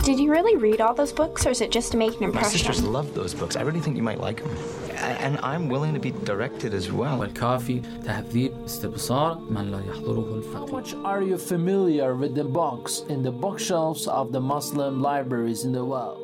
Did you really read all those books, or is it just to make an impression? My sisters love those books. I really think you might like them. And I'm willing to be directed as well. والكافي تهذيب استبصار من لا يحضره How الفقيه. much are you familiar with the books in the bookshelves of the Muslim libraries in the world?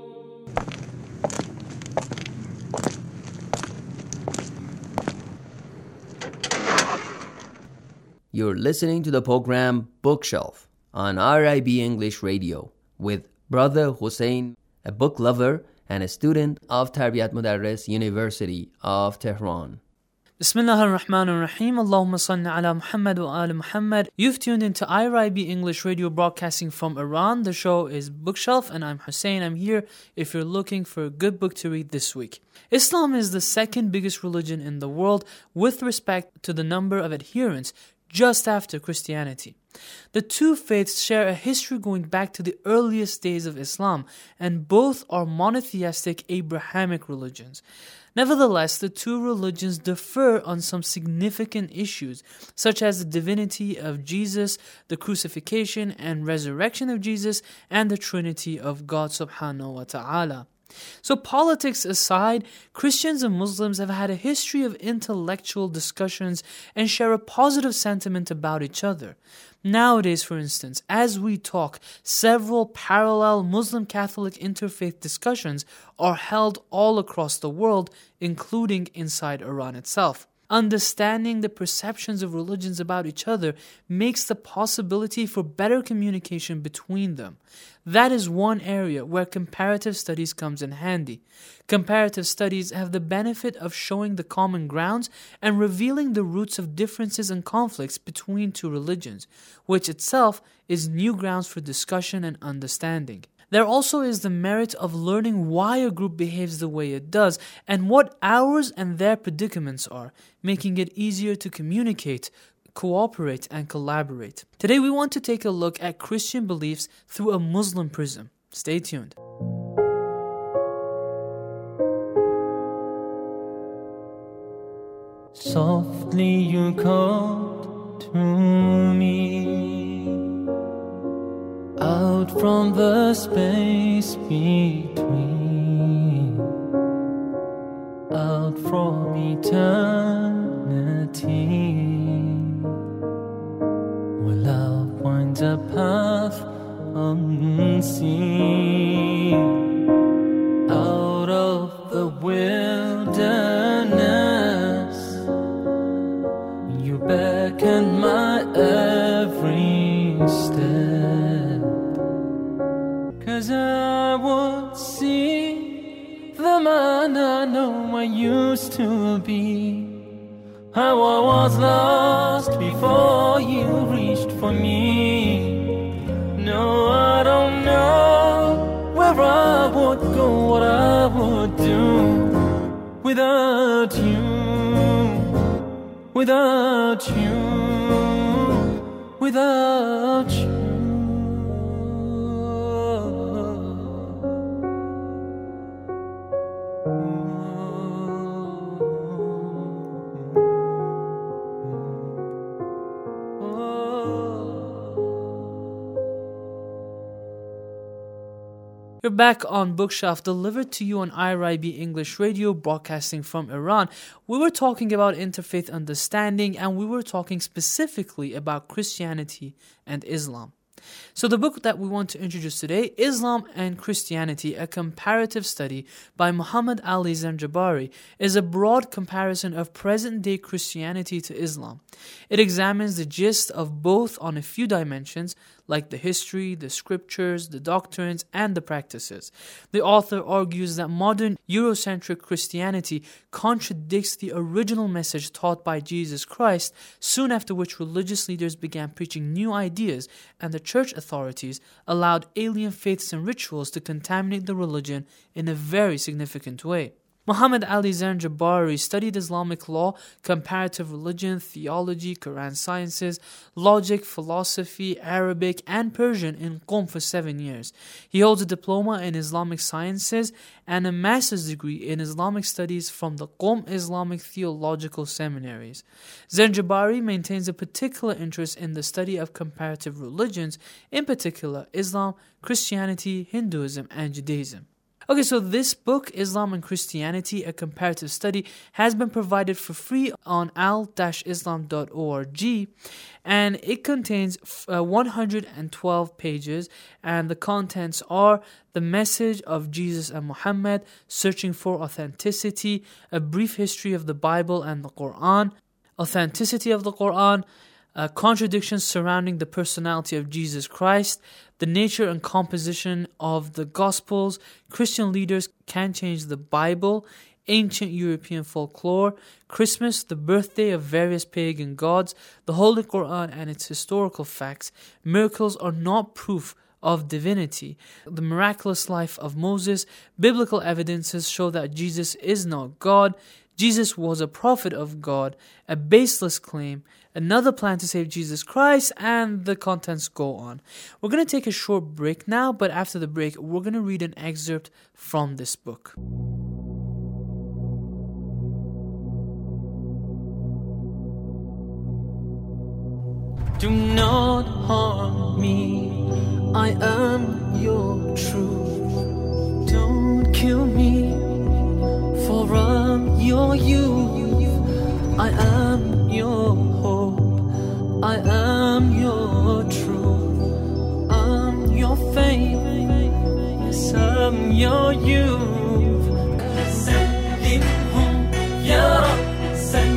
You're listening to the program Bookshelf on RIB English Radio with Brother Hussein, a book lover and a student of Tarbiyat Mudarris University of Tehran. Bismillah ar-Rahman ar-Rahim. Allahumma salli ala Muhammad wa ala Muhammad. You've tuned into IRIB English Radio broadcasting from Iran. The show is Bookshelf and I'm Hussein. I'm here if you're looking for a good book to read this week. Islam is the second biggest religion in the world with respect to the number of adherents, just after Christianity. The two faiths share a history going back to the earliest days of Islam, and both are monotheistic Abrahamic religions. Nevertheless, the two religions differ on some significant issues, such as the divinity of Jesus, the crucifixion and resurrection of Jesus, and the Trinity of God subhanahu wa ta'ala. So politics aside, Christians and Muslims have had a history of intellectual discussions and share a positive sentiment about each other. Nowadays, for instance, as we talk, several parallel Muslim-Catholic interfaith discussions are held all across the world, including inside Iran itself. Understanding the perceptions of religions about each other makes the possibility for better communication between them. That is one area where comparative studies comes in handy. Comparative studies have the benefit of showing the common grounds and revealing the roots of differences and conflicts between two religions, which itself is new grounds for discussion and understanding. There also is the merit of learning why a group behaves the way it does and what ours and their predicaments are, making it easier to communicate, cooperate, and collaborate. Today we want to take a look at Christian beliefs through a Muslim prism. Stay tuned. Softly you called to me out from the space between, out from eternity, where love winds a path unseen, out of the wilderness, you beckon my every step. 'Cause I would see the man I know I used to be, how I was lost before you reached for me. No, I don't know where I would go, what I would do without you, without you, without you. You're back on Bookshelf, delivered to you on IRIB English Radio, broadcasting from Iran. We were talking about interfaith understanding, and we were talking specifically about Christianity and Islam. So the book that we want to introduce today, Islam and Christianity, a comparative study by Muhammad Ali Zanjabari, is a broad comparison of present-day Christianity to Islam. It examines the gist of both on a few dimensions, like the history, the scriptures, the doctrines, and the practices. The author argues that modern Eurocentric Christianity contradicts the original message taught by Jesus Christ, soon after which religious leaders began preaching new ideas, and the church authorities allowed alien faiths and rituals to contaminate the religion in a very significant way. Muhammad Ali Zanjabari studied Islamic law, comparative religion, theology, Quran sciences, logic, philosophy, Arabic, and Persian in Qom for 7 years. He holds a diploma in Islamic sciences and a master's degree in Islamic studies from the Qom Islamic Theological Seminaries. Zanjabari maintains a particular interest in the study of comparative religions, in particular Islam, Christianity, Hinduism, and Judaism. Okay, so this book, Islam and Christianity, A Comparative Study, has been provided for free on al-islam.org, and it contains 112 pages, and the contents are the message of Jesus and Muhammad, searching for authenticity, a brief history of the Bible and the Quran, authenticity of the Quran, contradictions surrounding the personality of Jesus Christ, the nature and composition of the Gospels, Christian leaders can change the Bible, ancient European folklore, Christmas, the birthday of various pagan gods, the Holy Quran and its historical facts, miracles are not proof of divinity, the miraculous life of Moses, biblical evidences show that Jesus is not God, Jesus was a prophet of God, a baseless claim, another plan to save Jesus Christ, and the contents go on. We're going to take a short break now, but after the break, we're going to read an excerpt from this book. Do not harm me, I am your truth. Don't kill me, for I'm your youth. I am your hope, I am your truth. I'm your faith, yes, I'm your youth. سلمهم يا رب,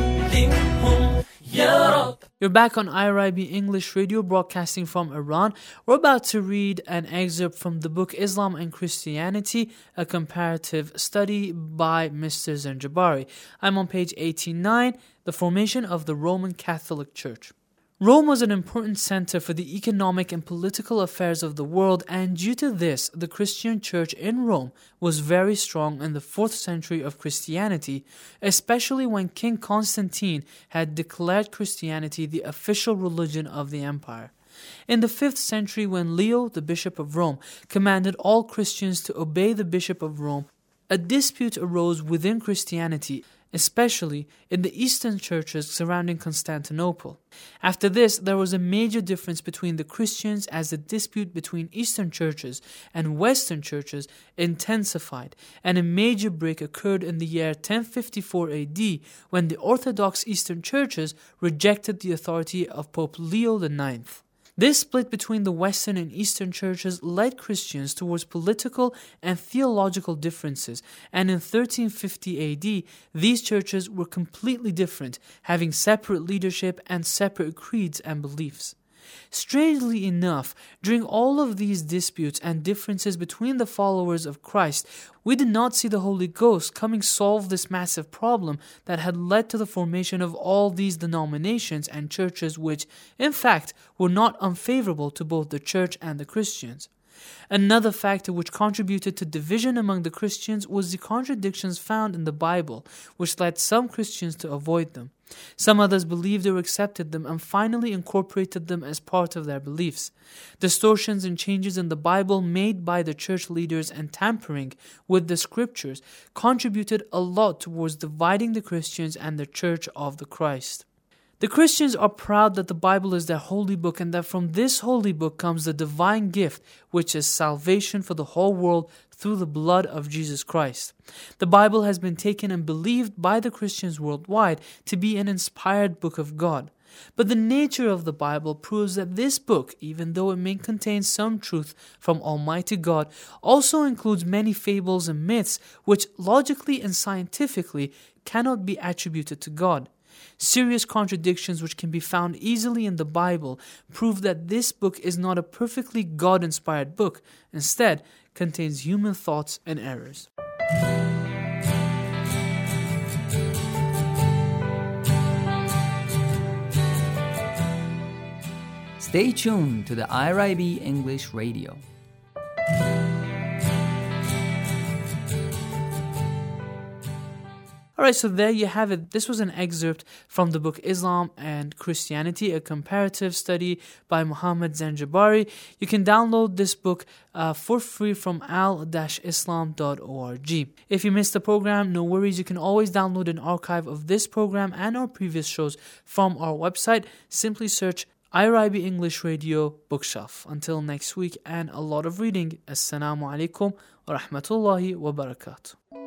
سلمهم يا رب. You're back on IRIB English Radio, broadcasting from Iran. We're about to read an excerpt from the book Islam and Christianity, A Comparative Study by Mr. Zanjabari. I'm on page 89, The Formation of the Roman Catholic Church. Rome was an important center for the economic and political affairs of the world, and due to this, the Christian church in Rome was very strong in the 4th century of Christianity, especially when King Constantine had declared Christianity the official religion of the empire. In the 5th century, when Leo, the Bishop of Rome, commanded all Christians to obey the Bishop of Rome, a dispute arose within Christianity, especially in the Eastern churches surrounding Constantinople. After this, there was a major difference between the Christians as the dispute between Eastern churches and Western churches intensified, and a major break occurred in the year 1054 AD when the Orthodox Eastern churches rejected the authority of Pope Leo IX. This split between the Western and Eastern churches led Christians towards political and theological differences, and in 1350 AD, these churches were completely different, having separate leadership and separate creeds and beliefs. Strangely enough, during all of these disputes and differences between the followers of Christ, we did not see the Holy Ghost coming solve this massive problem that had led to the formation of all these denominations and churches which, in fact, were not unfavorable to both the church and the Christians. Another factor which contributed to division among the Christians was the contradictions found in the Bible, which led some Christians to avoid them. Some others believed or accepted them and finally incorporated them as part of their beliefs. Distortions and changes in the Bible made by the church leaders and tampering with the scriptures contributed a lot towards dividing the Christians and the Church of the Christ. The Christians are proud that the Bible is their holy book and that from this holy book comes the divine gift, which is salvation for the whole world through the blood of Jesus Christ. The Bible has been taken and believed by the Christians worldwide to be an inspired book of God. But the nature of the Bible proves that this book, even though it may contain some truth from Almighty God, also includes many fables and myths which logically and scientifically cannot be attributed to God. Serious contradictions which can be found easily in the Bible prove that this book is not a perfectly God-inspired book, instead contains human thoughts and errors. Stay tuned to the IRIB English Radio. Alright, so there you have it. This was an excerpt from the book Islam and Christianity, a comparative study by Muhammad Zanjabari. You can download this book for free from al-islam.org. If you missed the program, no worries. You can always download an archive of this program and our previous shows from our website. Simply search IRIB English Radio Bookshelf. Until next week and a lot of reading. Assalamu alaikum wa rahmatullahi wa barakatuh.